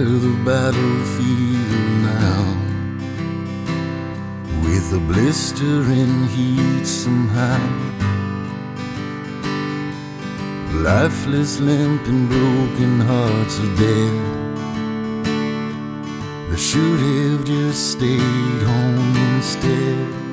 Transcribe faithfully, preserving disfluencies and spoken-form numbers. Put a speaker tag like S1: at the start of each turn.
S1: the battlefield now, with a blistering heat somehow. Lifeless, limp and broken hearts are dead. They should have just stayed home instead.